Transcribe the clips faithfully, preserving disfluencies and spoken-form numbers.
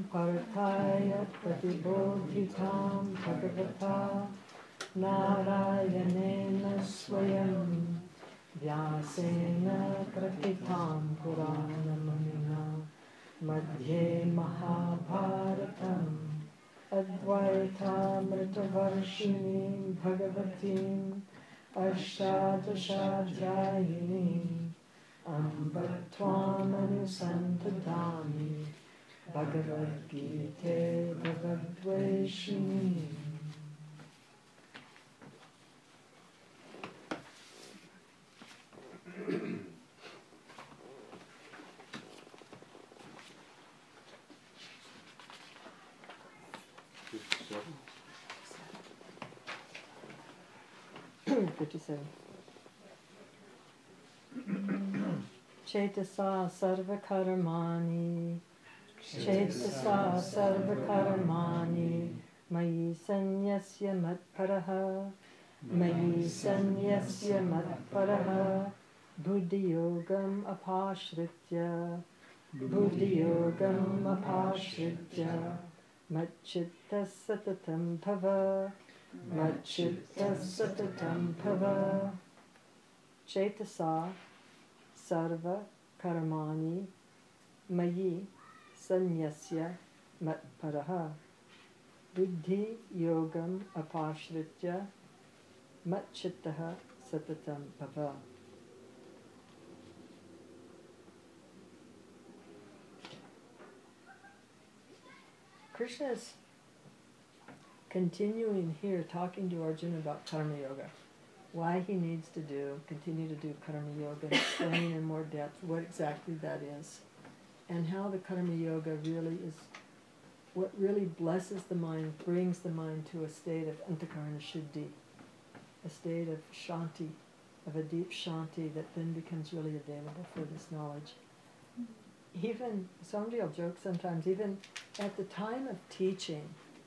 Parthaya Pratibodhitam Bhagavata Narayanena Swayam Vyasena Kratitam Puranamunina Madhye Mahabharatam Advaitamritavarshini Bhagavatim Ashtadashadhyayini Ambattvamanusantatami Bhagavad Gita Bhagavadveshini. fifty-seven. Cetasa sarvakarmani Cetasa sarvakarmani Mayi sanyasya matparaha Mayi sanyasya matparaha Buddhiyogam apashritya Buddhiyogam apashritya Machchitta satatam bhava Machchitta satatam bhava Cetasa sarva karmani mayi sanyasya matparaha buddhi yogam apashritya matchittaha satatam bhava. Krishna is continuing here talking to Arjuna about karma yoga. Why he needs to do, continue to do karma yoga, explaining in more depth what exactly that is, and how the karma yoga really is what really blesses the mind, brings the mind to a state of antakarana shuddhi, a state of shanti, of a deep shanti that then becomes really available for this knowledge. Even, somebody will joke sometimes, even at the time of teaching,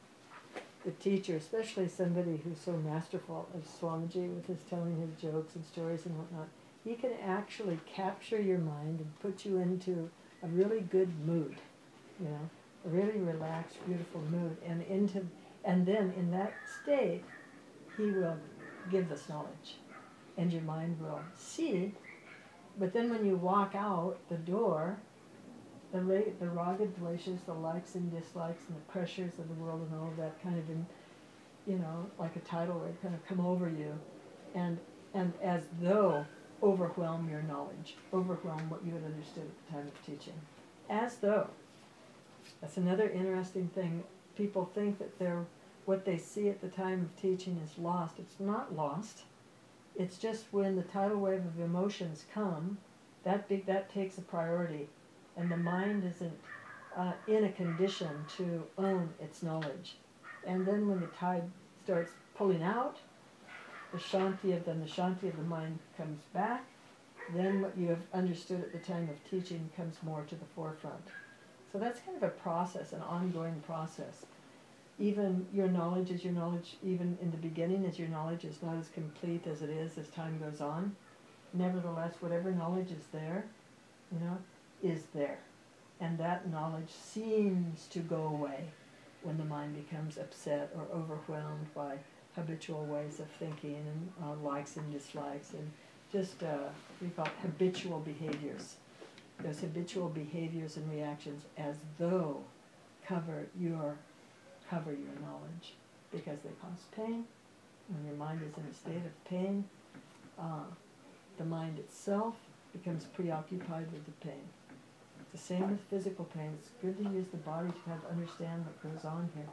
the teacher, especially somebody who's so masterful as Swamiji with his telling his jokes and stories and whatnot, he can actually capture your mind and put you into a really good mood, you know, a really relaxed, beautiful mood, and into, and then in that state, he will give this knowledge, and your mind will see. But then when you walk out the door, the ra- the raga dveshas, the likes and dislikes, and the pressures of the world and all of that kind of, in, you know, like a tidal wave, kind of come over you, and and as though overwhelm your knowledge, overwhelm what you had understood at the time of teaching, as though. That's another interesting thing. People think that they're what they see at the time of teaching is lost. It's not lost. It's just when the tidal wave of emotions come, that big that takes a priority. And the mind isn't uh, in a condition to own its knowledge. And then when the tide starts pulling out, the shanti of then the shanti of the mind comes back. Then what you have understood at the time of teaching comes more to the forefront. So that's kind of a process, an ongoing process. Even your knowledge is your knowledge, even in the beginning, as your knowledge is not as complete as it is as time goes on. Nevertheless, whatever knowledge is there, you know, is there. And that knowledge seems to go away when the mind becomes upset or overwhelmed by habitual ways of thinking and uh, likes and dislikes and just, uh, we call it habitual behaviors. Those habitual behaviors and reactions as though cover your, cover your knowledge because they cause pain. When your mind is in a state of pain, uh, the mind itself becomes preoccupied with the pain. The same with physical pain. It's good to use the body to kind of understand what goes on here.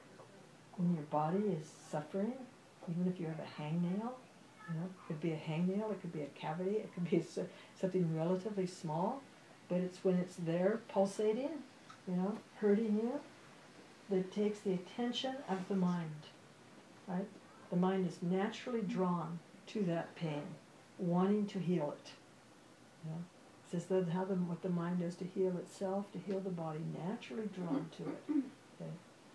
When your body is suffering, even if you have a hangnail, you know, it could be a hangnail, it could be a cavity, it could be something relatively small, but it's when it's there pulsating, you know, hurting you, that it takes the attention of the mind, right? The mind is naturally drawn to that pain, wanting to heal it, you know. It's as though how the, what the mind does to heal itself, to heal the body, naturally drawn to it. Okay?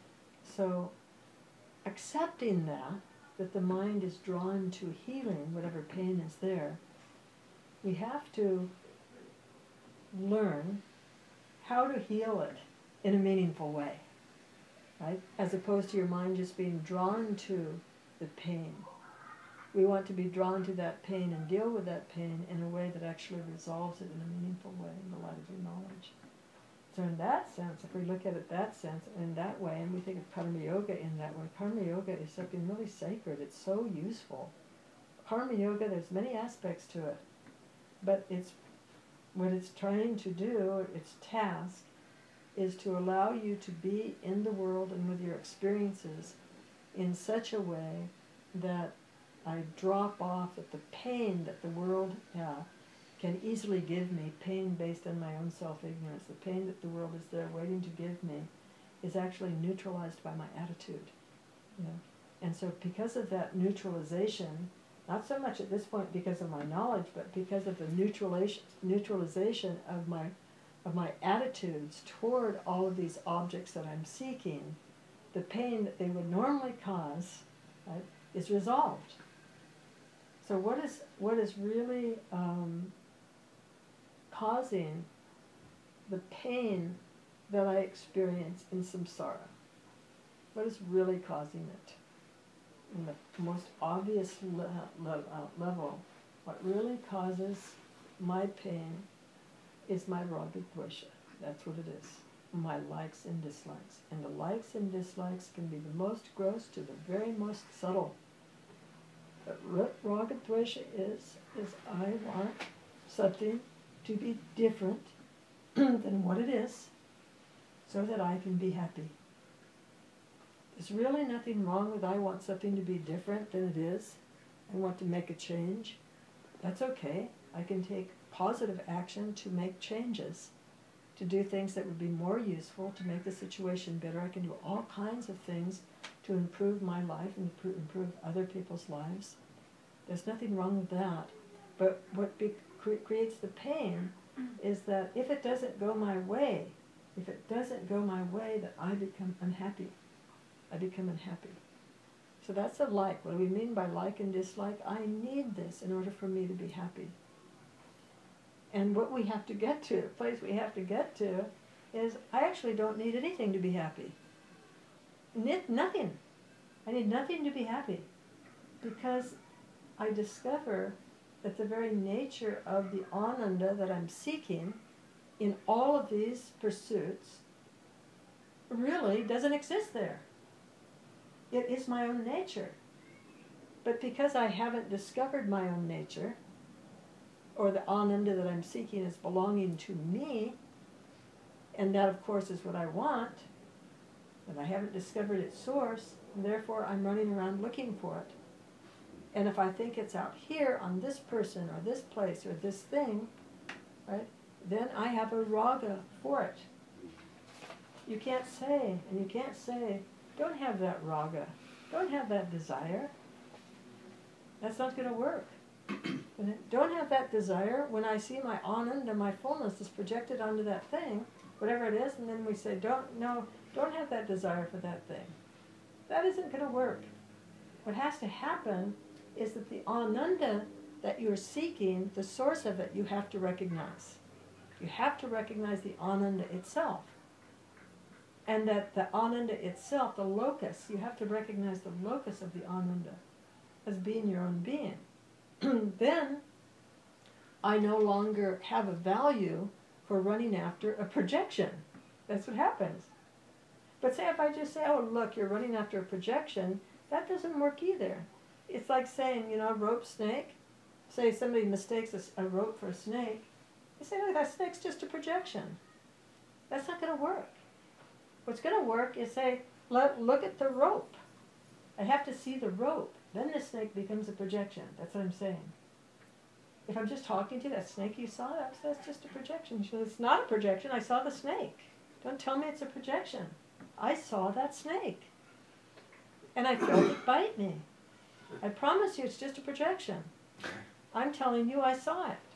So, accepting that, that the mind is drawn to healing whatever pain is there, we have to learn how to heal it in a meaningful way, right? As opposed to your mind just being drawn to the pain. We want to be drawn to that pain and deal with that pain in a way that actually resolves it in a meaningful way in the light of your knowledge. So in that sense, if we look at it that sense, in that way, and we think of Karma Yoga in that way, Karma Yoga is something really sacred. It's so useful. Karma Yoga, there's many aspects to it, but it's what it's trying to do, its task, is to allow you to be in the world and with your experiences in such a way that I drop off at the pain that the world yeah, can easily give me, pain based on my own self-ignorance. The pain that the world is there waiting to give me is actually neutralized by my attitude. You know? And so because of that neutralization, not so much at this point because of my knowledge, but because of the neutralization, neutralization of my, of my attitudes toward all of these objects that I'm seeking, the pain that they would normally cause, right, is resolved. So what is, what is really um, causing the pain that I experience in samsara? What is really causing it? In the most obvious le le uh, level, what really causes my pain is my raga dvesha. That's what it is. My likes and dislikes. And the likes and dislikes can be the most gross to the very most subtle. But what raga dvesha is, is I want something to be different than what it is so that I can be happy. There's really nothing wrong with I want something to be different than it is. I want to make a change. That's okay. I can take positive action to make changes, to do things that would be more useful, to make the situation better. I can do all kinds of things to improve my life and improve other people's lives. There's nothing wrong with that. But what be, cre creates the pain is that if it doesn't go my way, if it doesn't go my way, that I become unhappy. I become unhappy. So that's a like. What do we mean by like and dislike? I need this in order for me to be happy. And what we have to get to, the place we have to get to, is I actually don't need anything to be happy. Need nothing. I need nothing to be happy. Because I discover that the very nature of the ananda that I'm seeking in all of these pursuits really doesn't exist there. It is my own nature. But because I haven't discovered my own nature, or the ananda that I'm seeking is belonging to me, and that of course is what I want, and I haven't discovered its source, and therefore I'm running around looking for it. And if I think it's out here on this person or this place or this thing, right, then I have a raga for it. You can't say, and you can't say, don't have that raga, don't have that desire. That's not going to work. Don't have that desire when I see my ananda, my fullness is projected onto that thing, whatever it is, and then we say, don't, no, don't have that desire for that thing. That isn't going to work. What has to happen is that the ananda that you're seeking, the source of it, you have to recognize. You have to recognize the ananda itself. And that the ananda itself, the locus, you have to recognize the locus of the ananda as being your own being. Then I no longer have a value for running after a projection. That's what happens. But say if I just say, oh, look, you're running after a projection, that doesn't work either. It's like saying, you know, rope snake. Say somebody mistakes a, a rope for a snake. You say, no, that snake's just a projection. That's not going to work. What's going to work is say, look, look at the rope. I have to see the rope. Then the snake becomes a projection. That's what I'm saying. If I'm just talking to you, that snake you saw, that's, that's just a projection. She says, it's not a projection. I saw the snake. Don't tell me it's a projection. I saw that snake. And I felt it bite me. I promise you it's just a projection. I'm telling you I saw it.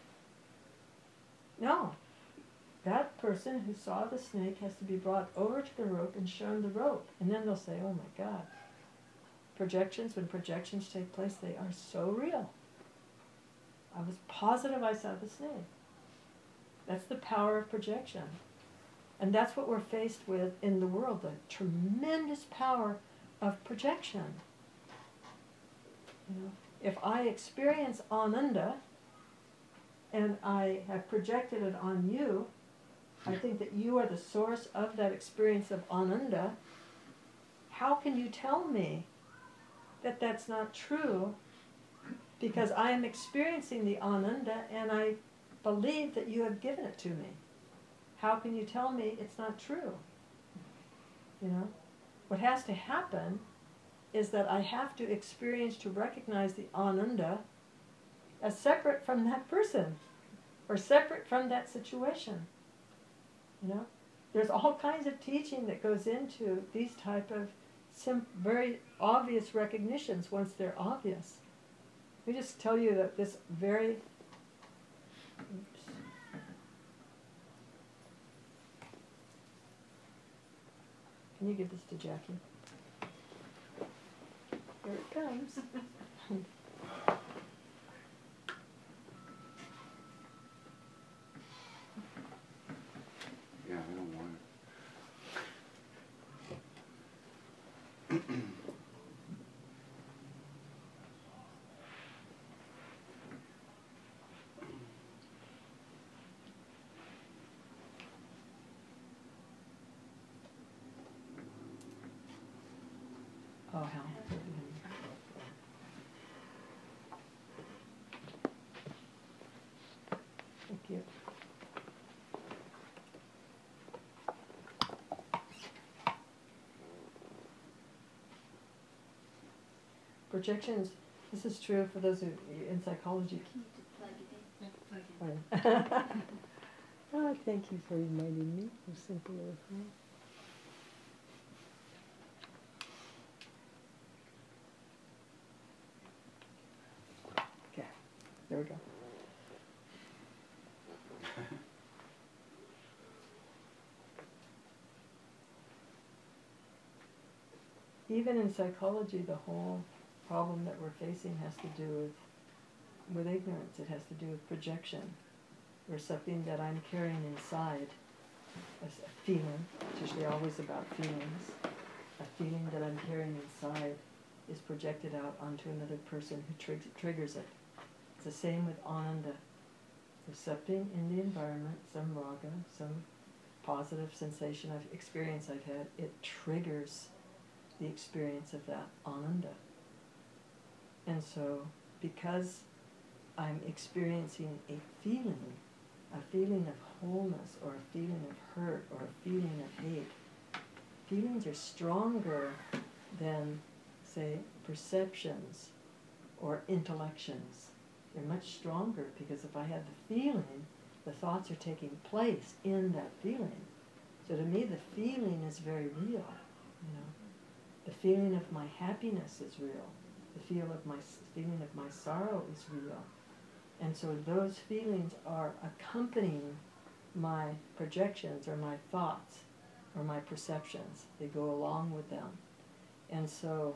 No. That person who saw the snake has to be brought over to the rope and shown the rope. And then they'll say, oh my God. Projections, when projections take place, they are so real. I was positive I saw the snake. That's the power of projection. And that's what we're faced with in the world, the tremendous power of projection. You know, if I experience Ananda and I have projected it on you, I think that you are the source of that experience of Ananda. How can you tell me that that's not true? Because I am experiencing the Ananda and I believe that you have given it to me. How can you tell me it's not true? You know, what has to happen is that I have to experience to recognize the Ananda as separate from that person or separate from that situation. You know, there's all kinds of teaching that goes into these type of sim- very obvious recognitions once they're obvious. Let me just tell you that this very oops, can you give this to Jackie? Here it comes. Yeah, I don't want it. Oh, how? Thank you. Projections, this is true for those who in psychology. Plug it in. Fine. Oh, thank you for reminding me of simple earth. Okay, there we go. Even in psychology, the whole problem that we're facing has to do with, with ignorance. It has to do with projection, or something that I'm carrying inside, as a feeling. It's usually always about feelings. A feeling that I'm carrying inside is projected out onto another person who trig- triggers it. It's the same with Ananda. There's something in the environment, some raga, some positive sensation, I've experience I've had. It triggers the experience of that Ananda. And so, because I'm experiencing a feeling, a feeling of wholeness, or a feeling of hurt, or a feeling of hate, feelings are stronger than, say, perceptions or intellections. They're much stronger because if I have the feeling, the thoughts are taking place in that feeling. So to me, the feeling is very real, you know. The feeling of my happiness is real. The feel of my feeling of my sorrow is real. And so those feelings are accompanying my projections or my thoughts or my perceptions. They go along with them. And so,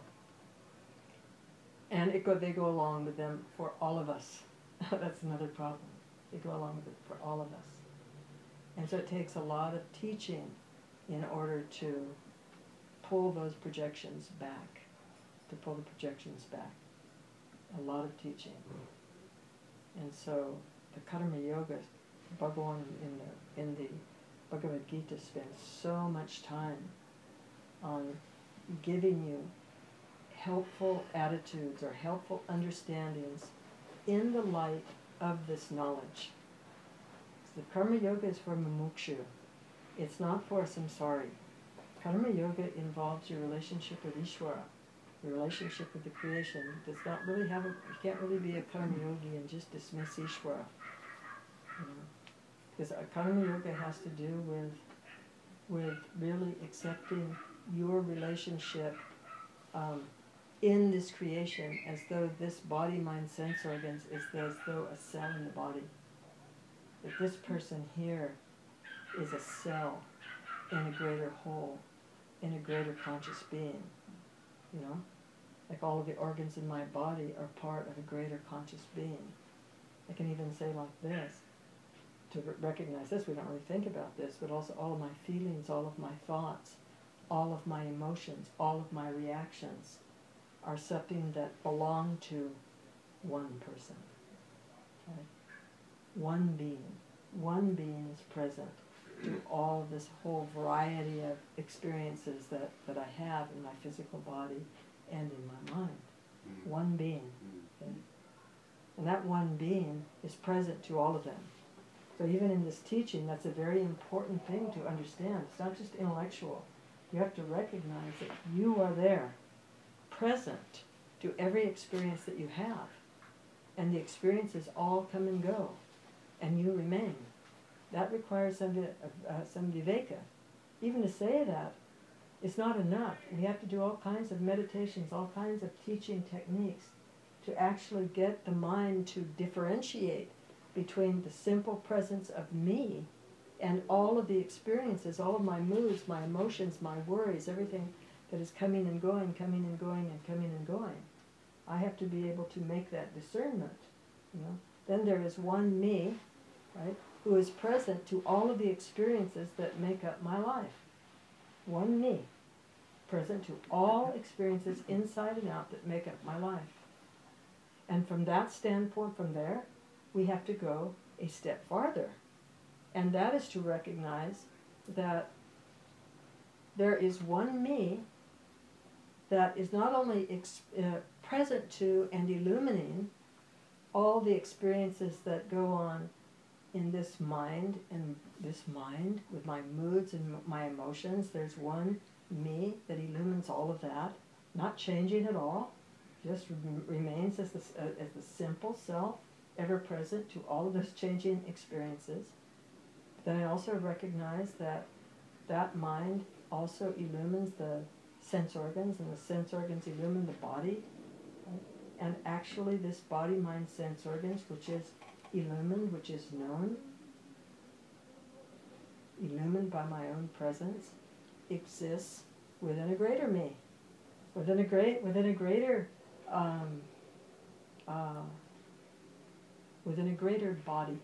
and it go, they go along with them for all of us. That's another problem. They go along with it for all of us. And so it takes a lot of teaching in order to pull those projections back, to pull the projections back. A lot of teaching. And so the Karma Yoga, Bhagavan in the, in the Bhagavad Gita spends so much time on giving you helpful attitudes or helpful understandings in the light of this knowledge. The Karma Yoga is for mumukshu. It's not for samsari. Karma Yoga involves your relationship with Ishvara, your relationship with the creation. It does not really have a, you can't really be a Karma Yogi and just dismiss Ishvara. You know? Because a Karma Yoga has to do with, with really accepting your relationship um, in this creation as though this body, mind, sense organs is as though a cell in the body. That this person here is a cell in a greater whole, in a greater conscious being, you know? Like all of the organs in my body are part of a greater conscious being. I can even say like this, to r- recognize this, we don't really think about this, but also all of my feelings, all of my thoughts, all of my emotions, all of my reactions are something that belong to one person. Okay? One being. One being is present to all of this whole variety of experiences that, that I have in my physical body and in my mind. Mm. One being. Mm. Okay? And that one being is present to all of them. So even in this teaching, that's a very important thing to understand. It's not just intellectual. You have to recognize that you are there, present to every experience that you have. And the experiences all come and go, and you remain. That requires some, uh, some viveka. Even to say that is not enough. We have to do all kinds of meditations, all kinds of teaching techniques to actually get the mind to differentiate between the simple presence of me and all of the experiences, all of my moods, my emotions, my worries, everything that is coming and going, coming and going, and coming and going. I have to be able to make that discernment, you know. Then there is one me, right, who is present to all of the experiences that make up my life. One me, present to all experiences inside and out that make up my life. And from that standpoint, from there, we have to go a step farther. And that is to recognize that there is one me that is not only ex- uh, present to and illumining all the experiences that go on in this mind and this mind with my moods and m- my emotions. There's one me that illumines all of that, not changing at all, just re- remains as the, uh, as the simple self, ever present to all of those changing experiences. Then I also recognize that that mind also illumines the sense organs, and the sense organs illumine the body. Right? And actually this body, mind, sense organs, which is illumined, which is known, illumined by my own presence, exists within a greater me, within a great, within a greater, um, uh, within a greater body.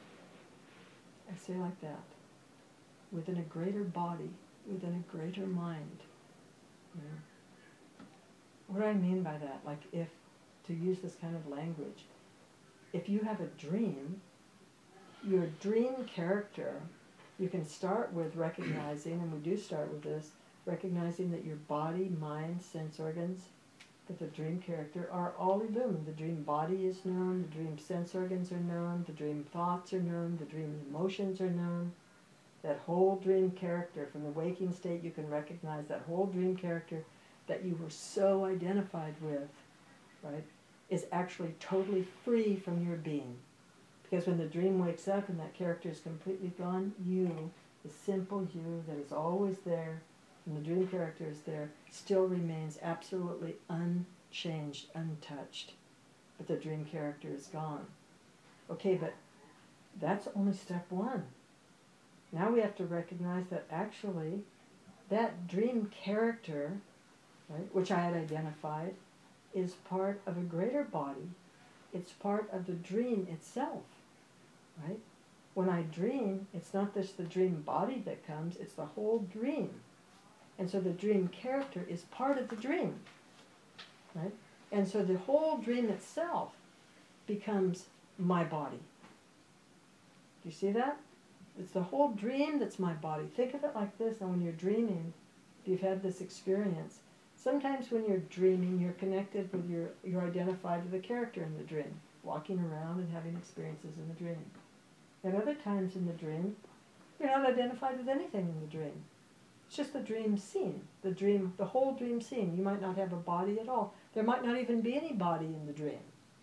I say like that. Within a greater body, within a greater mind. You know? What do I mean by that? Like if, to use this kind of language, if you have a dream, your dream character, you can start with recognizing, and we do start with this, recognizing that your body, mind, sense organs, that the dream character are all illumined. The dream body is known, the dream sense organs are known, the dream thoughts are known, the dream emotions are known. That whole dream character, from the waking state you can recognize that whole dream character that you were so identified with, right, is actually totally free from your being. Because when the dream wakes up and that character is completely gone, you, the simple you that is always there, and the dream character is there, still remains absolutely unchanged, untouched. But the dream character is gone. Okay, but that's only step one. Now we have to recognize that actually that dream character, right, which I had identified, is part of a greater body. It's part of the dream itself, right? When I dream, it's not just the dream body that comes, it's the whole dream. And so the dream character is part of the dream, right? And so the whole dream itself becomes my body. Do you see that? It's the whole dream that's my body. Think of it like this, and when you're dreaming, if you've had this experience, sometimes when you're dreaming, you're connected with your, you're identified with the character in the dream, walking around and having experiences in the dream. At other times in the dream, you're not identified with anything in the dream. It's just the dream scene, the dream, the whole dream scene. You might not have a body at all. There might not even be any body in the dream.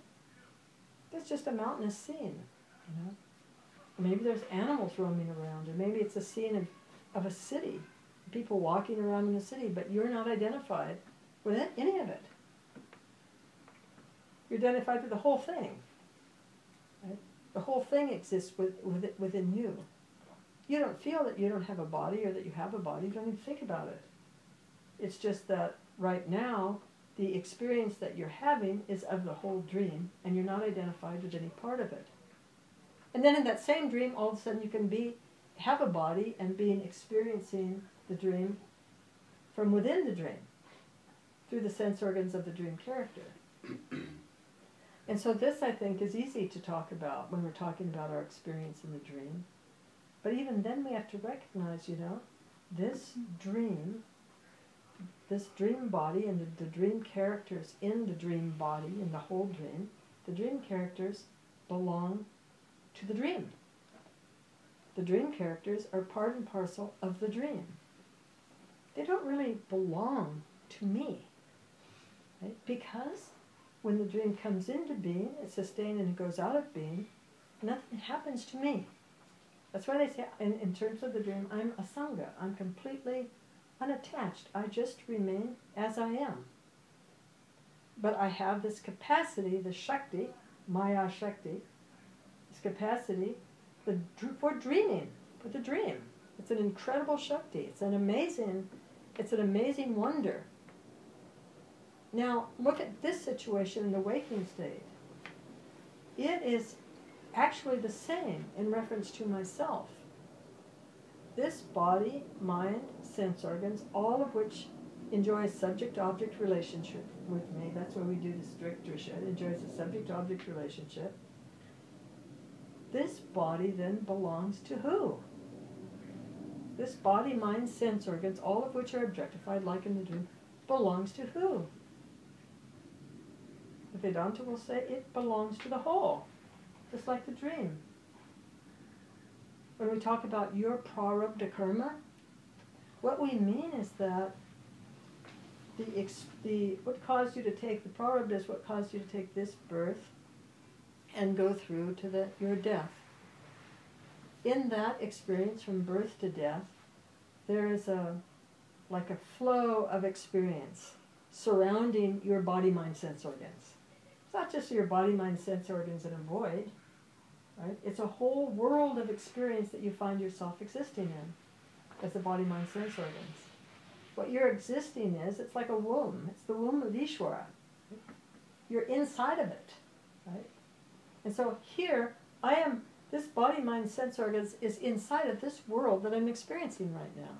It's just a mountainous scene, you know. Maybe there's animals roaming around, or maybe it's a scene of, of a city, people walking around in the city, but you're not identified with any of it. You're identified with the whole thing. Right? The whole thing exists with, with it, within you. You don't feel that you don't have a body or that you have a body. You don't even think about it. It's just that right now, the experience that you're having is of the whole dream, and you're not identified with any part of it. And then in that same dream, all of a sudden you can be, have a body and be experiencing the dream from within the dream, through the sense organs of the dream character. And so this, I think, is easy to talk about when we're talking about our experience in the dream. But even then we have to recognize, you know, this dream, this dream body and the, the dream characters in the dream body, in the whole dream, the dream characters belong to the dream. The dream characters are part and parcel of the dream. They don't really belong to me, right? Because when the dream comes into being, it's sustained and it goes out of being, nothing happens to me. That's why they say, in, in terms of the dream, I'm asanga. I'm completely unattached. I just remain as I am. But I have this capacity, the Shakti, Maya Shakti, this capacity the, for dreaming, for the dream. It's an incredible Shakti. It's an amazing, it's an amazing wonder. Now, look at this situation in the waking state. It is actually the same in reference to myself. This body, mind, sense organs, all of which enjoy a subject-object relationship with me. That's why we do the strict drisha. It enjoys a subject-object relationship. This body then belongs to who? This body, mind, sense organs, all of which are objectified, like in the dream, belongs to who? The Vedanta will say it belongs to the whole, just like the dream. When we talk about your prarabdha karma, what we mean is that the, ex- the what caused you to take the prarabdha is what caused you to take this birth and go through to the, your death. In that experience from birth to death, there is a like a flow of experience surrounding your body, mind, sense organs. It's not just your body, mind, sense organs in a void, right? It's a whole world of experience that you find yourself existing in as the body, mind, sense organs. What you're existing is, it's like a womb. It's the womb of Ishvara. You're inside of it, right? And so here, I am, this body, mind, sense organs is inside of this world that I'm experiencing right now.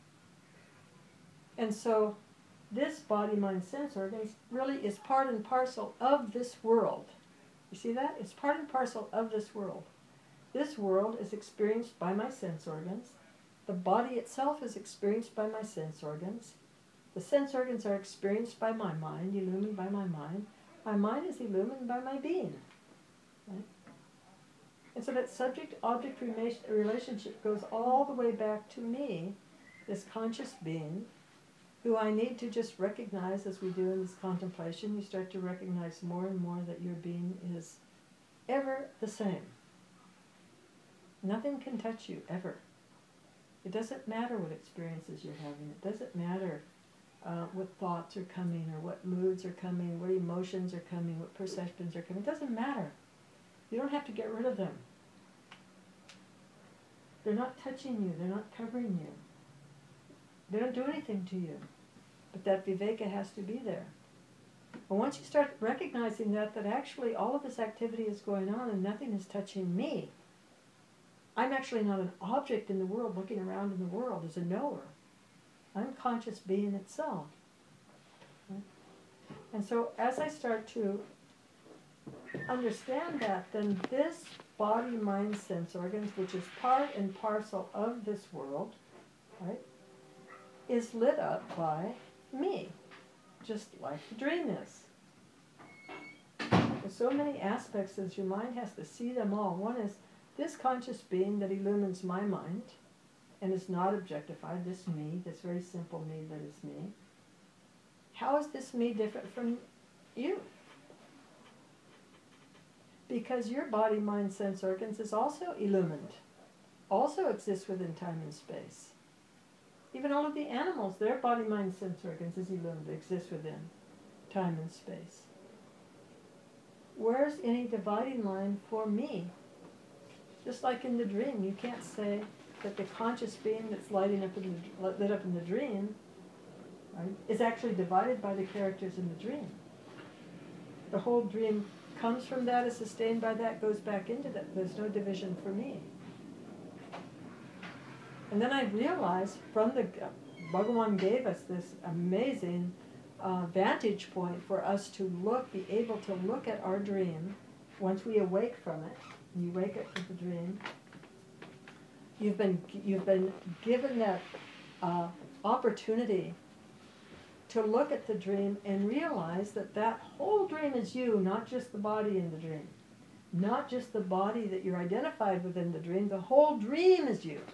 And so this body, mind, sense organs really is part and parcel of this world. You see that? It's part and parcel of this world. This world is experienced by my sense organs. The body itself is experienced by my sense organs. The sense organs are experienced by my mind, illumined by my mind. My mind is illumined by my being. Right? And so that subject-object relationship goes all the way back to me, this conscious being, who I need to just recognize as we do in this contemplation. You start to recognize more and more that your being is ever the same. Nothing can touch you, ever. It doesn't matter what experiences you're having. It doesn't matter uh, what thoughts are coming or what moods are coming, what emotions are coming, what perceptions are coming. It doesn't matter. You don't have to get rid of them. They're not touching you. They're not covering you. They don't do anything to you. But that viveka has to be there. And once you start recognizing that, that actually all of this activity is going on and nothing is touching me, I'm actually not an object in the world looking around in the world as a knower. I'm conscious being itself. Right? And so as I start to understand that, then this body, mind, sense organs, which is part and parcel of this world, right, is lit up by me, just like the dream is. There's so many aspects that your mind has to see them all. One is this conscious being that illumines my mind and is not objectified, this me, this very simple me that is me. How is this me different from you? Because your body, mind, sense organs is also illumined, also exists within time and space. Even all of the animals, their body, mind, sense organs is illumined, exists within time and space. Where's any dividing line for me? Just like in the dream, you can't say that the conscious being that's lighting up in the, lit up in the dream, right, is actually divided by the characters in the dream. The whole dream comes from that is sustained by that, goes back into that. There's no division for me. And then I realized from the, Bhagavan gave us this amazing uh, vantage point for us to look, be able to look at our dream once we awake from it. You wake up from the dream. You've been, you've been given that uh, opportunity to look at the dream and realize that that whole dream is you, not just the body in the dream. Not just the body that you're identified with in the dream, the whole dream is you.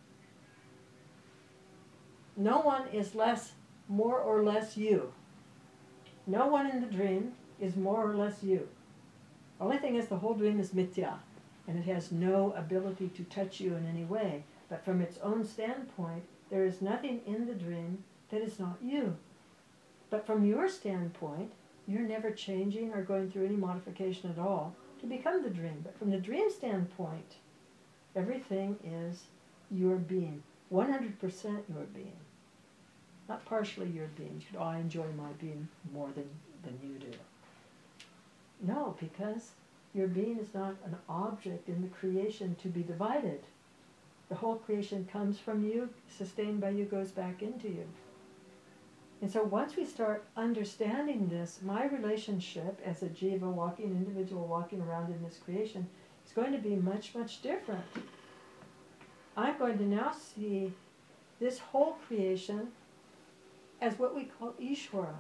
No one is less, more or less you. No one in the dream is more or less you. The only thing is the whole dream is mithya, and it has no ability to touch you in any way. But from its own standpoint, there is nothing in the dream that is not you. But from your standpoint, you're never changing or going through any modification at all to become the dream. But from the dream standpoint, everything is your being. one hundred percent your being. Not partially your being. You should, oh, I enjoy my being more than, than you do. No, because your being is not an object in the creation to be divided. The whole creation comes from you, sustained by you, goes back into you. And so once we start understanding this, my relationship as a jiva walking, individual walking around in this creation, is going to be much, much different. I'm going to now see this whole creation as what we call Ishvara.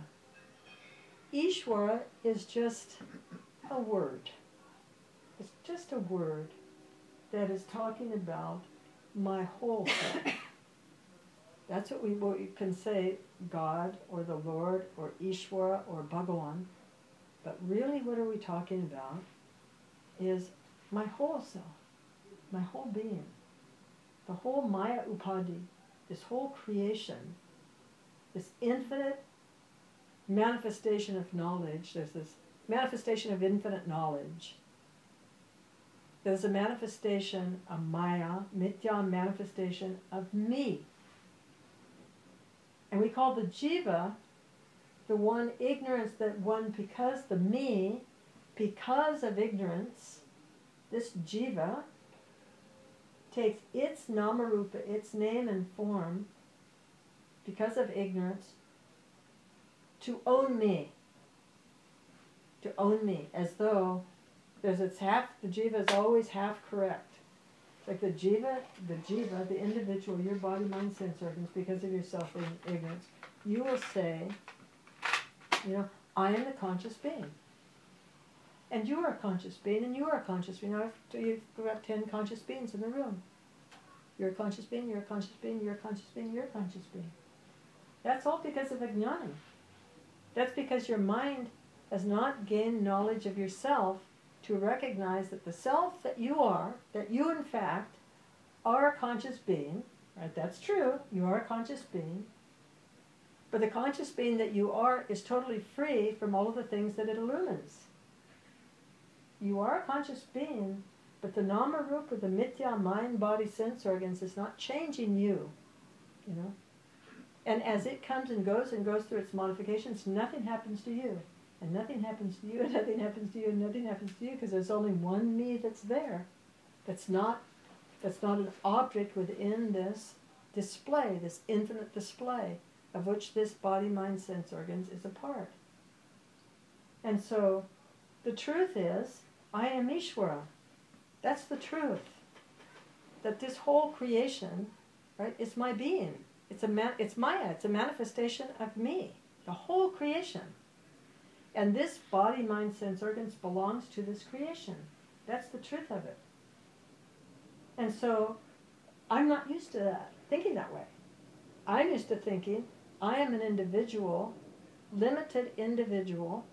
Ishvara is just a word. It's just a word that is talking about my whole self. That's what we, what we can say, God or the Lord or Ishvara or Bhagavan. But really what are we talking about is my whole self, my whole being. The whole Maya Upadhi, this whole creation, this infinite manifestation of knowledge. There's this manifestation of infinite knowledge. There's a manifestation of Maya, Mithya manifestation of me. And we call the jiva the one ignorance that one, because the me, because of ignorance, this jiva takes its namarupa, its name and form, because of ignorance, to own me. To own me, as though there's its half, the jiva is always half correct. Like the jiva, the jiva, the individual, your body, mind, sense organs, because of your self-ignorance, you will say, you know, I am the conscious being. And you are a conscious being, and you are a conscious being. Now, you've got ten conscious beings in the room. You're a conscious being, you're a conscious being, you're a conscious being, you're a conscious being. That's all because of ajnana. That's because your mind has not gained knowledge of yourself to recognize that the self that you are, that you in fact are a conscious being, right? That's true, you are a conscious being. But the conscious being that you are is totally free from all of the things that it illumines. You are a conscious being, but the nama rupa, the mithya, mind, body, sense organs is not changing you, you know. And as it comes and goes and goes through its modifications, nothing happens to you. And nothing happens to you, and nothing happens to you, and nothing happens to you, because there's only one me that's there. That's not, that's not an object within this display, this infinite display, of which this body, mind, sense organs is a part. And so, the truth is, I am Ishvara. That's the truth. That this whole creation, right, is my being. It's a man, it's Maya. It's a manifestation of me. The whole creation. And this body, mind, sense organs belongs to this creation. That's the truth of it. And so, I'm not used to that, thinking that way. I'm used to thinking, I am an individual, limited individual,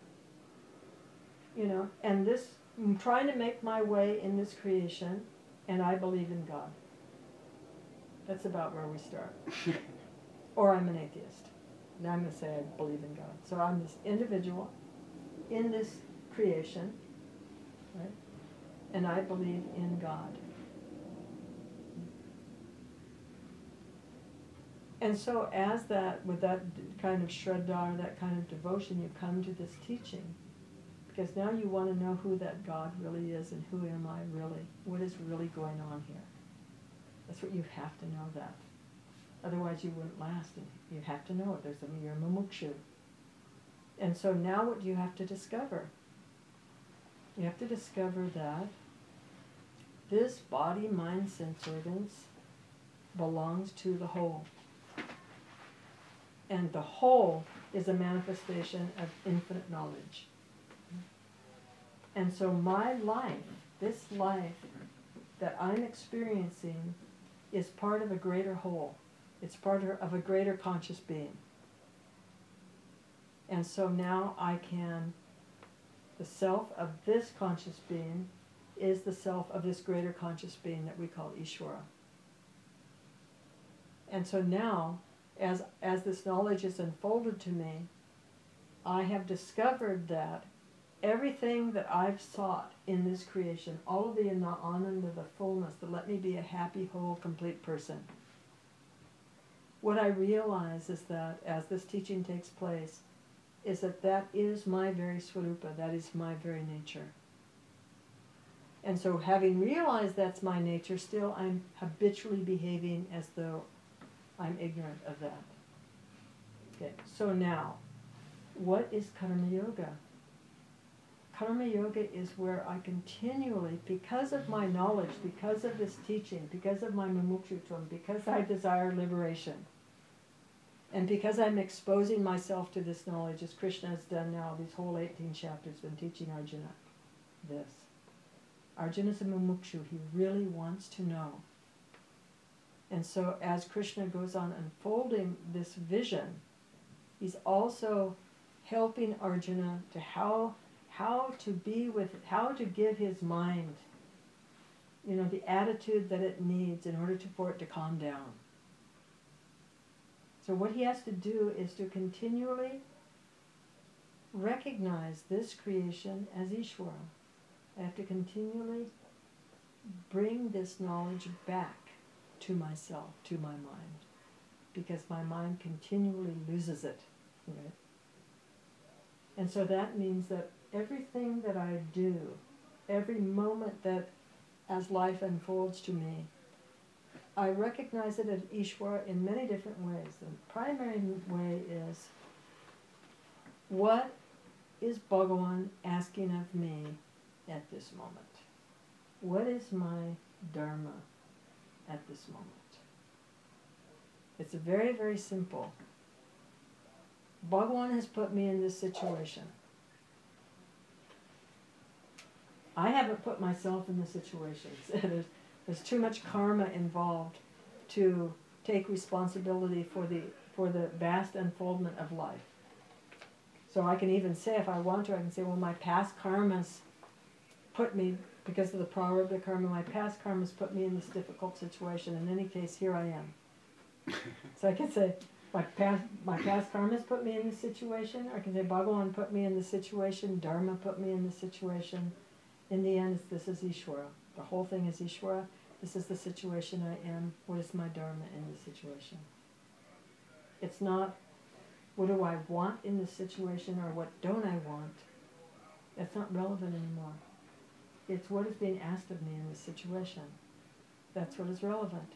you know, and this, I'm trying to make my way in this creation, and I believe in God. That's about where we start. Or I'm an atheist. Now I'm going to say I believe in God. So I'm this individual in this creation, right? And I believe in God. And so as that, with that kind of shraddha, that kind of devotion, you come to this teaching. Because now you want to know who that God really is and who am I really? What is really going on here? That's what you have to know that. Otherwise you wouldn't last. And you have to know it. There's a, you're a mumukshu. And so now what do you have to discover? You have to discover that this body, mind, sense organs belongs to the whole. And the whole is a manifestation of infinite knowledge. And so my life, this life that I'm experiencing, is part of a greater whole. It's part of a greater conscious being. And so now I can, the self of this conscious being is the self of this greater conscious being that we call Ishvara. And so now, as, as this knowledge is unfolded to me, I have discovered that everything that I've sought in this creation, all of the ananda, the fullness, to let me be a happy, whole, complete person, what I realize is that as this teaching takes place, is that that is my very swarupa, that is my very nature. And so having realized that's my nature, still I'm habitually behaving as though I'm ignorant of that. Okay, so now, what is karma yoga? Karma yoga is where I continually, because of my knowledge, because of this teaching, because of my mumukshutvam, because I desire liberation, and because I'm exposing myself to this knowledge, as Krishna has done now, these whole eighteen chapters, been teaching Arjuna this. Arjuna's a mumukshu. He really wants to know. And so as Krishna goes on unfolding this vision, he's also helping Arjuna to how how to be with, how to give his mind, you know, the attitude that it needs in order to, for it to calm down. So what he has to do is to continually recognize this creation as Ishvara. I have to continually bring this knowledge back to myself, to my mind, because my mind continually loses it. Right? And so that means that everything that I do, every moment that as life unfolds to me, I recognize it as Ishvara in many different ways. The primary way is, what is Bhagavan asking of me at this moment? What is my dharma at this moment? It's very, very simple. Bhagavan has put me in this situation. I haven't put myself in the situation. there's, there's too much karma involved to take responsibility for the for the vast unfoldment of life. So I can even say, if I want to, I can say, well, my past karmas put me, because of the prarabdha karma, my past karmas put me in this difficult situation. In any case, here I am. So I can say, my past, my past karmas put me in this situation. Or I can say, Bhagavan put me in this situation. Dharma put me in this situation. In the end, this is Ishvara. The whole thing is Ishvara. This is the situation I am. What is my dharma in this situation? It's not, what do I want in this situation or what don't I want? That's not relevant anymore. It's what is being asked of me in this situation. That's what is relevant.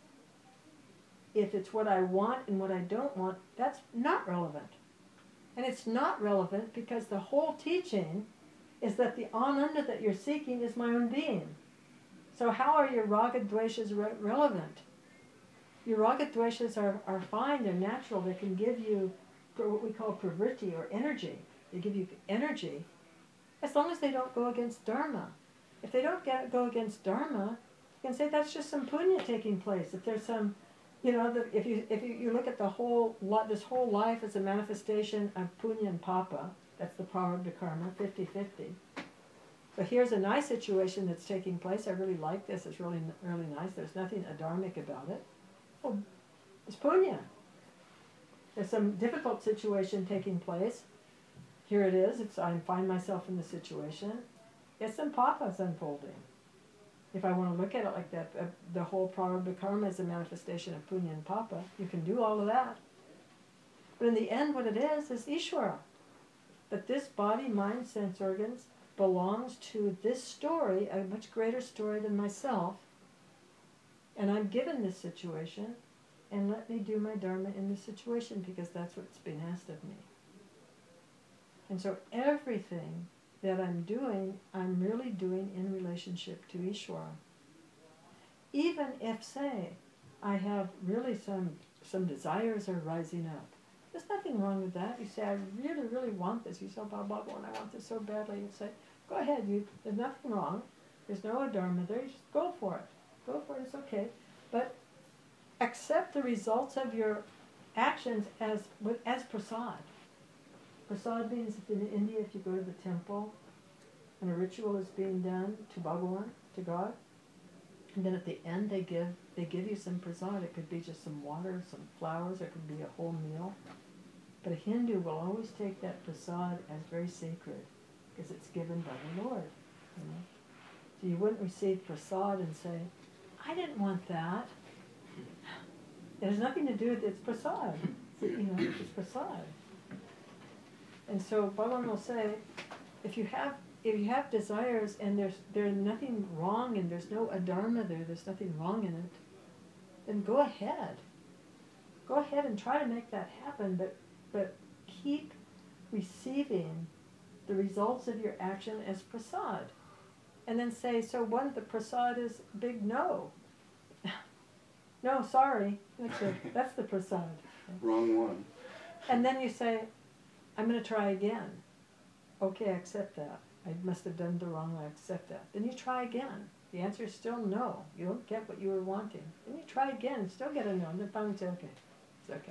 If it's what I want and what I don't want, that's not relevant. And it's not relevant because the whole teaching is that the ananda that you're seeking is my own being. So how are your raga dveshas re- relevant? Your raga dveshas are, are fine, they're natural, they can give you what we call pravritti or energy. They give you energy as long as they don't go against dharma. If they don't get, go against dharma, you can say that's just some punya taking place. If there's some, you know, the, if you if you, you look at the whole, this whole life as a manifestation of punya and papa, that's the prarabdha karma, fifty-fifty. So here's a nice situation that's taking place. I really like this. It's really, really nice. There's nothing adharmic about it. Well, it's punya. There's some difficult situation taking place. Here it is. It's, I find myself in the situation. It's some papas unfolding. If I want to look at it like that, uh, the whole prarabdha karma is a manifestation of punya and papa. You can do all of that. But in the end, what it is, is Ishvara. But this body, mind, sense organs belongs to this story, a much greater story than myself. And I'm given this situation, and let me do my dharma in this situation because that's what's been asked of me. And so everything that I'm doing, I'm really doing in relationship to Ishvara. Even if, say, I have really some some desires are rising up. There's nothing wrong with that. You say, I really, really want this. You say, blah, blah, blah, and I want this so badly. You say, go ahead. You, there's nothing wrong. There's no adharma there. You just go for it. Go for it. It's okay. But accept the results of your actions as as prasad. Prasad means if in India, if you go to the temple and a ritual is being done to Bhagavan, to God, and then at the end they give they give you some prasad. It could be just some water, some flowers, it could be a whole meal. But a Hindu will always take that prasad as very sacred because it's given by the Lord. You know? So you wouldn't receive prasad and say, I didn't want that. It has nothing to do with it's prasad. So, you know, it's prasad. And so Bhagavan will say, if you have if you have desires and there's there's nothing wrong and there's no adharma there, there's nothing wrong in it, then go ahead. Go ahead and try to make that happen, but but keep receiving the results of your action as prasad. And then say, so one, the prasad is big no. No, sorry. That's, a, that's the prasad. Wrong one. And then you say, I'm going to try again. Okay, I accept that. I must have done the wrong, I accept that. Then you try again. The answer is still no. You don't get what you were wanting. Then you try again, still get a no, and then finally say, okay, it's okay.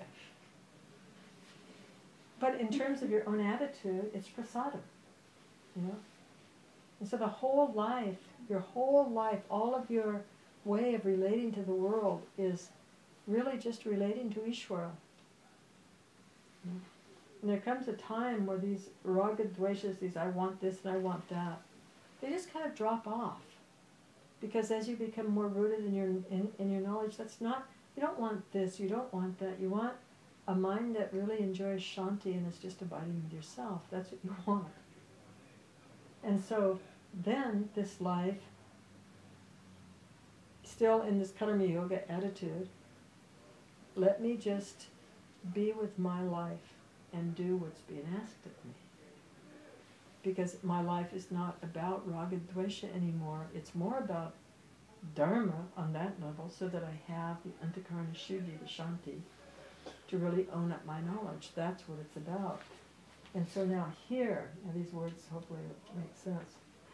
But in terms of your own attitude, it's prasadam, you know? And so the whole life, your whole life, all of your way of relating to the world is really just relating to Ishvara. You know? And there comes a time where these raga dveshas, these I want this and I want that, they just kind of drop off. Because as you become more rooted in your in, in your knowledge, that's not, you don't want this, you don't want that. You want a mind that really enjoys shanti and is just abiding with yourself. That's what you want. And so then this life, still in this karma yoga attitude, let me just be with my life and do what's being asked of me. Because my life is not about raga dvesha anymore. It's more about dharma on that level so that I have the antakarana shuddhi, the shanti, to really own up my knowledge. That's what it's about. And so now here, and these words hopefully make sense.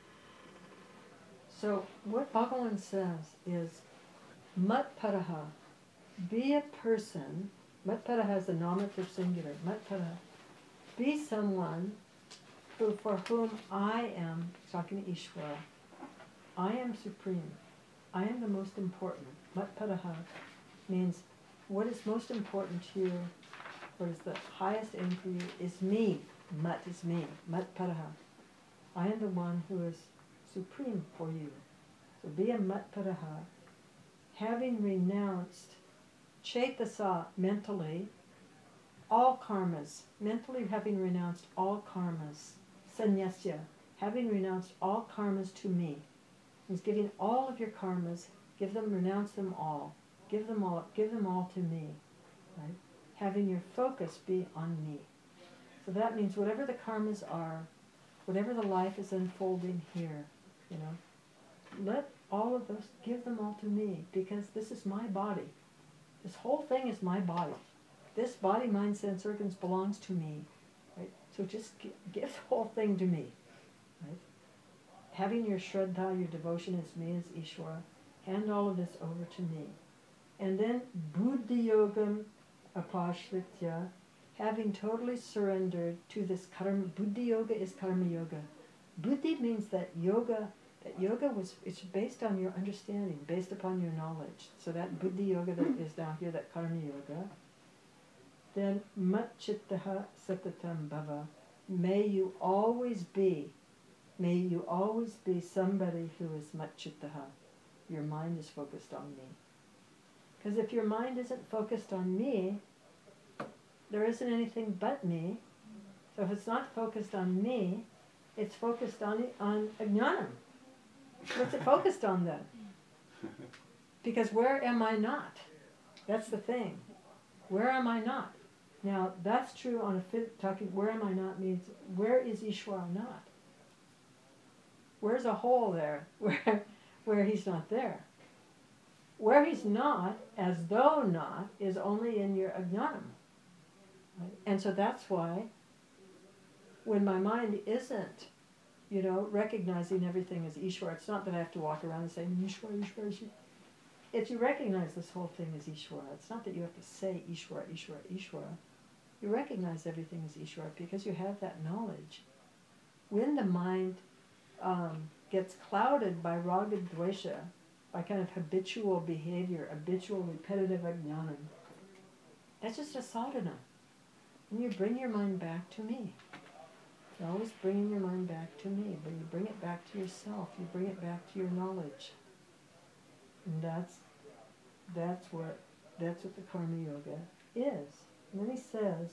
So what Bhagavan says is, matparaha, be a person, matparaha is the nominative singular, matparaha, be someone who, for whom I am, talking to Ishvara, I am supreme. I am the most important. Matparaha means what is most important to you, what is the highest aim for you, is me. Mat is me. Matparaha. I am the one who is supreme for you. So be a matparaha, having renounced cetasa, mentally, all karmas, mentally having renounced all karmas, sannyasya, having renounced all karmas to me. He's giving all of your karmas, give them, renounce them all, give them all, give them all to me, right? Having your focus be on me. So that means whatever the karmas are, whatever the life is unfolding here, you know, let all of those, give them all to me, because this is my body. This whole thing is my body. This body, mind, sense, organs belongs to me, right? So just give, give the whole thing to me, right? Having your shraddha, your devotion as me, as Ishvara, hand all of this over to me. And then buddhi yogam apashritya, having totally surrendered to this karma. Buddhi yoga is karma yoga. Buddhi means that yoga, that yoga was, it's based on your understanding, based upon your knowledge. So that buddhi yoga that is down here, that karma yoga. Then matchittaha satatam bhava, may you always be, may you always be somebody who is matchittaha. Your mind is focused on me. Because if your mind isn't focused on me, there isn't anything but me, So if it's not focused on me, it's focused on on ajnanam. What's it focused on then? Because where am I not? That's the thing. Where am I not? Now that's true on a fit talking. Where am I not means where is Ishwara not? Where's a hole there where where he's not there? Where he's not, as though not, is only in your ajnanam. Right? And so that's why when my mind isn't, you know, recognizing everything as Ishwara, it's not that I have to walk around and say, Ishwara, Ishwara, Ishwara. If you recognize this whole thing as Ishwara, it's not that you have to say Ishwara, Ishwara, Ishwara. You recognize everything as Ishwara because you have that knowledge. When the mind um, gets clouded by raga dvesha, by kind of habitual behavior, habitual repetitive ajnanam, that's just a sadhana. And you bring your mind back to me. You're always bringing your mind back to me, but you bring it back to yourself. You bring it back to your knowledge. And that's that's what that's what the karma yoga is. And then he says,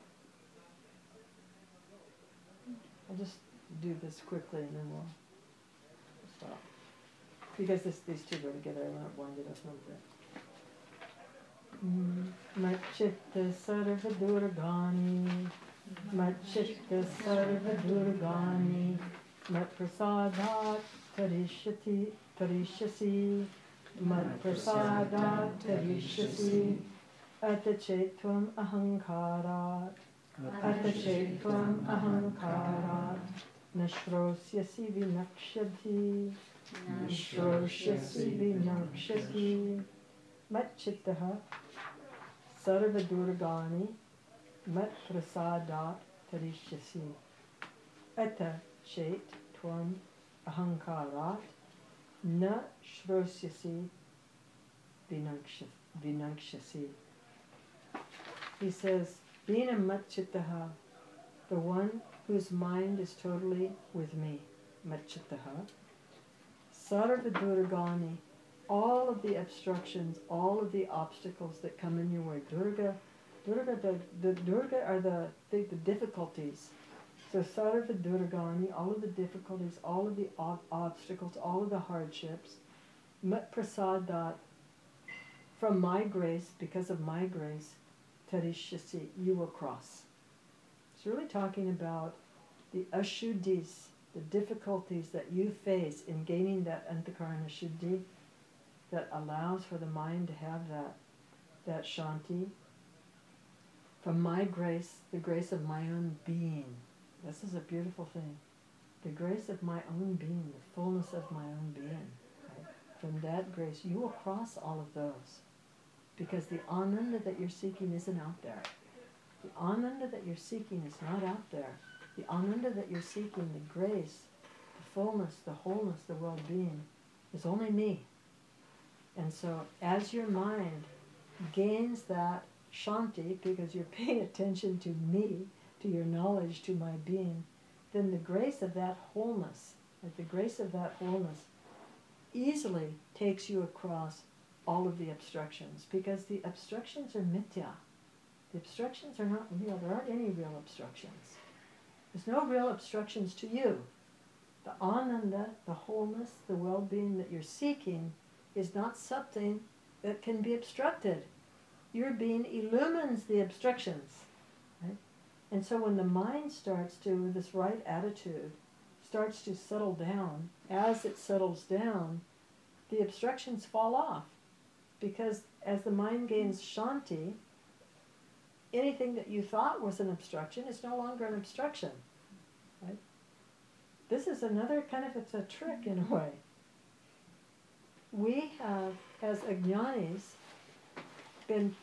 I'll just do this quickly and then we'll stop. Because this, these two go together, I won't wind it up a little bit. Machitta sarva durgani, Machitta sarva durgani, Mat prasadat tarishyati tarishyasi, Mat prasadat tarishyasi, Atachetvam ahankarat, Atachetvam ahankarat, Nashrosyasi vinakshati, Nashrosyasi vinakshati, Machittaha sarva durgani, Mat prasadat tarishyasi, Ata chet tvam ahankarat, Na shrosyasi vinakshasi. He says, being a matchittaha, the one whose mind is totally with me, matchittaha, sarva durgani, all of the obstructions, all of the obstacles that come in your way. Durga, Durga, the, the Durga are the, the, the difficulties. So sarva durgani, all of the difficulties, all of the ob- obstacles, all of the hardships, mat prasadat, from my grace, because of my grace, tarishyasi, you will cross. It's really talking about the ashuddhis, the difficulties that you face in gaining that antakarana shuddhi that allows for the mind to have that, that shanti. From my grace, the grace of my own being. This is a beautiful thing. The grace of my own being, the fullness of my own being. Right? From that grace, you will cross all of those. Because the ananda that you're seeking isn't out there. The ananda that you're seeking is not out there. The ananda that you're seeking, the grace, the fullness, the wholeness, the well-being, is only me. And so as your mind gains that shanti, because you're paying attention to me, to your knowledge, to my being, then the grace of that wholeness, like the grace of that wholeness, easily takes you across all of the obstructions, because the obstructions are mithya. The obstructions are not real. There aren't any real obstructions. There's no real obstructions to you. The ananda, the wholeness, the well-being that you're seeking is not something that can be obstructed. Your being illumines the obstructions. Right? And so when the mind starts to, this right attitude, starts to settle down, as it settles down, the obstructions fall off. Because as the mind gains shanti, anything that you thought was an obstruction is no longer an obstruction. Right? This is another kind of, it's a trick in a way. We have, as ajnanis, been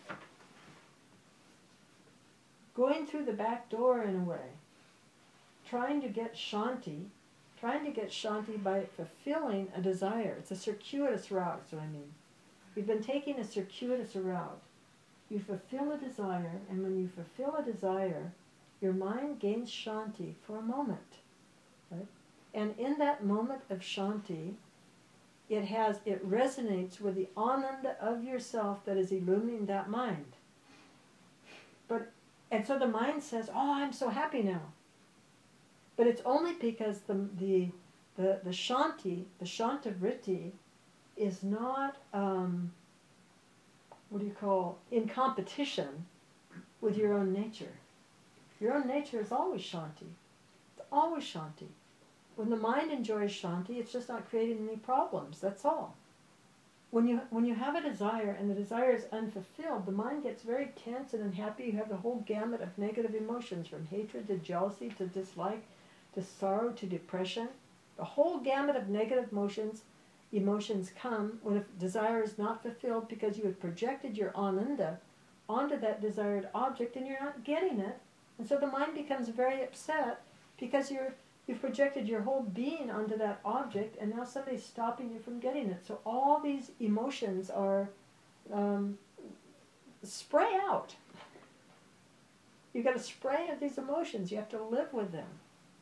going through the back door in a way, trying to get shanti, trying to get shanti by fulfilling a desire. It's a circuitous route, is what I mean. We've been taking a circuitous route. You fulfill a desire, and when you fulfill a desire, your mind gains shanti for a moment. Right? And in that moment of shanti, it has, it resonates with the ananda of yourself that is illumining that mind. But, and so so the mind says, oh, I'm so happy now. But it's only because the, the, the, the shanti, the shantivritti, is not, um, what do you call, in competition with your own nature. Your own nature is always shanti. It's always shanti. When the mind enjoys shanti, it's just not creating any problems, that's all. When you, when you have a desire and the desire is unfulfilled, the mind gets very tense and unhappy. You have the whole gamut of negative emotions, from hatred to jealousy to dislike to sorrow to depression. The whole gamut of negative emotions emotions come when a desire is not fulfilled because you have projected your ananda onto that desired object and you're not getting it. And so the mind becomes very upset because you're You've projected your whole being onto that object, and now somebody's stopping you from getting it. So all these emotions are um, spray out. You've got a spray of these emotions. You have to live with them.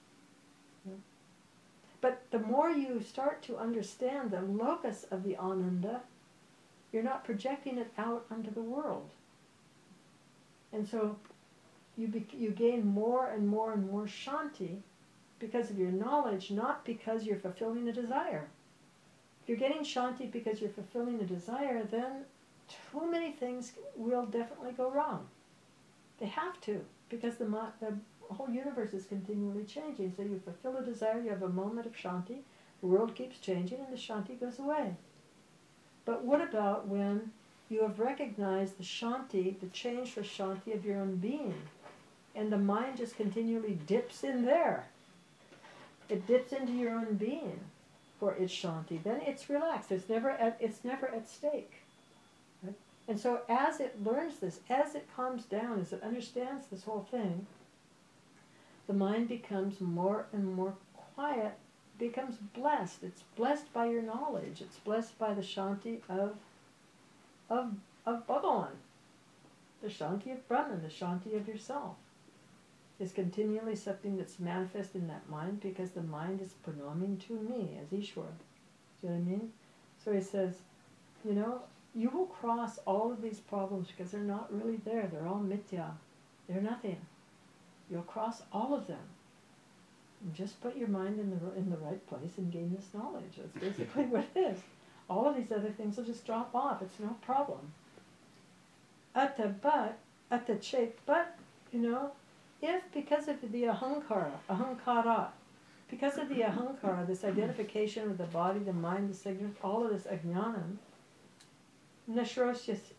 But the more you start to understand the locus of the ananda, you're not projecting it out onto the world. And so you, be, you gain more and more and more shanti because of your knowledge, not because you're fulfilling a desire. If you're getting shanti because you're fulfilling a desire, then too many things will definitely go wrong. They have to, because the, the whole universe is continually changing. So you fulfill a desire, you have a moment of shanti, the world keeps changing, and the shanti goes away. But what about when you have recognized the shanti, the change for shanti of your own being, and the mind just continually dips in there? It dips into your own being for its shanti. Then it's relaxed. It's never at, it's never at stake. Right? And so as it learns this, as it calms down, as it understands this whole thing, the mind becomes more and more quiet, becomes blessed. It's blessed by your knowledge. It's blessed by the shanti of, of, of Bhagavan, the shanti of Brahman, the shanti of yourself. Is continually something that's manifest in that mind because the mind is pranaming to me as Ishwar. Do you know what I mean? So he says, you know, you will cross all of these problems because they're not really there. They're all mithya. They're nothing. You'll cross all of them. And just put your mind in the in the right place and gain this knowledge. That's basically what it is. All of these other things will just drop off. It's no problem. Atta but, atta chek, but, you know, if because of the ahankara, ahankara, because of the ahankara, this identification with the body, the mind, the significance, all of this ajnanam, nashrosyasi,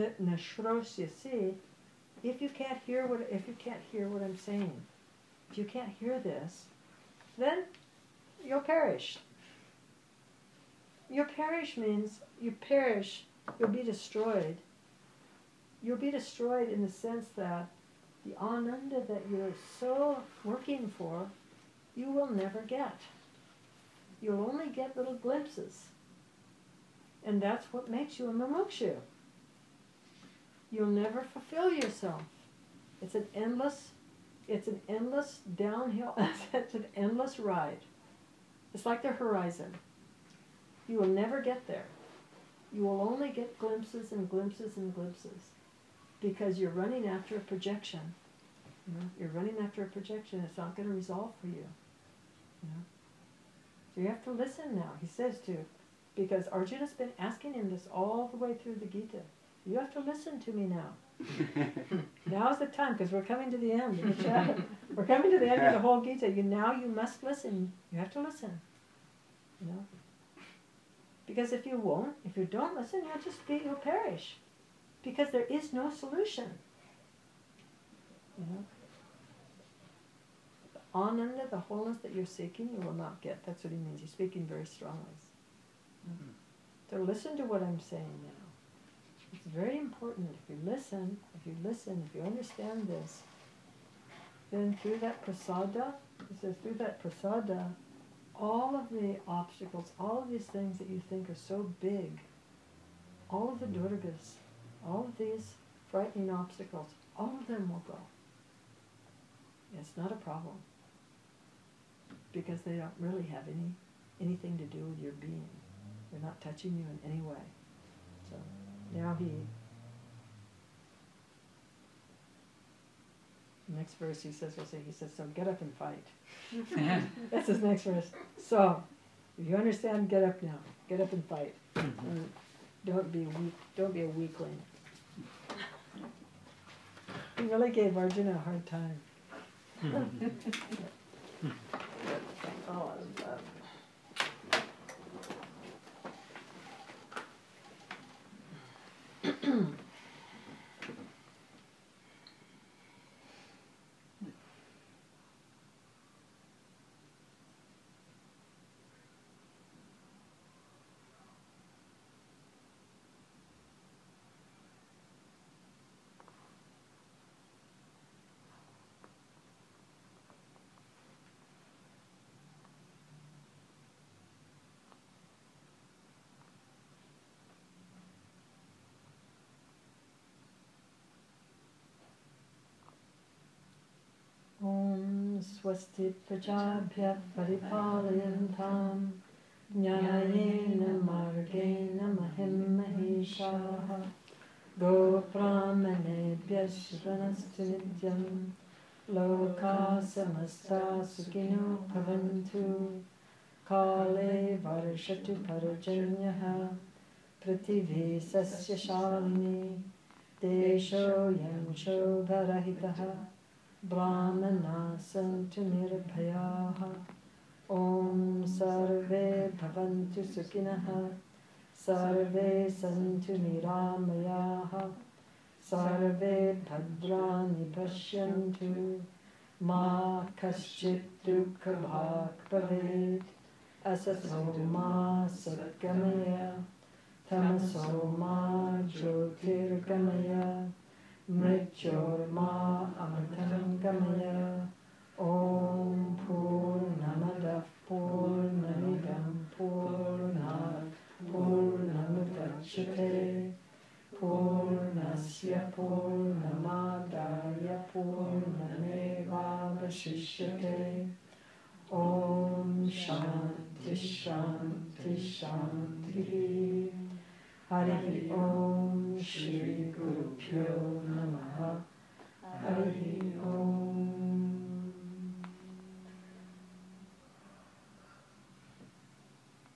if you can't hear what if you can't hear what I'm saying, if you can't hear this, then you'll perish. You'll perish means you perish, you'll be destroyed. You'll be destroyed in the sense that the ananda that you're so working for, you will never get. You'll only get little glimpses. And that's what makes you a mumukshu. You'll never fulfill yourself. It's an endless, it's an endless downhill, it's an endless ride. It's like the horizon. You will never get there. You will only get glimpses and glimpses and glimpses. Because you're running after a projection. You know, you're running after a projection. It's not going to resolve for you. You know? So you have to listen now. He says to, because Arjuna's been asking him this all the way through the Gita. You have to listen to me now. Now's the time, because we're coming to the end of the chapter. We're coming to the end of the whole Gita. You now you must listen. You have to listen. You know, because if you won't, if you don't listen, you'll just be, you'll perish. Because there is no solution. You know? The ananda, the wholeness that you're seeking, you will not get. That's what he means. He's speaking very strongly. Mm-hmm. So listen to what I'm saying now. It's very important. If you listen, if you listen, if you understand this, then through that prasada, he says, through that prasada, all of the obstacles, all of these things that you think are so big, all of the durgas, all of these frightening obstacles, all of them will go. It's not a problem. Because they don't really have any anything to do with your being. They're not touching you in any way. So now he next verse he says, we'll say, he says, so get up and fight. That's his next verse. So, if you understand, get up now. Get up and fight. And don't be weak. Don't be a weakling. He really gave Arjuna a hard time. Oh, I love Om Swasti Prajabhya Paripalayantam Nyayena Margena Mahim Maheshaha Go Brahmanebhya Shivanastu Nityam Loka Samasta Sukhino Bhavantu Kale Varshatu Parajanyaha Prithivi Sasya Shalini Desho Yamsho Bharahitaha Brahmana Santu Nirbhayaha Om Sarve Bhavantu Sukhinaha Sarve Santu Niramayaha Sarve Bhadrani Pashyantu Ma Kaschit Dukkha Bhak Bhavet Asato Ma Satgamaya Tamaso Ma Jyotirgamaya Mrityorma Amritam Gamaya Om Purnamadav Purnamidam Purnat Purnamudachyate Purnasya Purnamadaya Purnamevavashishyate Om Shanti Shanti Shanti Hari Om Shri Guru Pyo Namaha Hari Om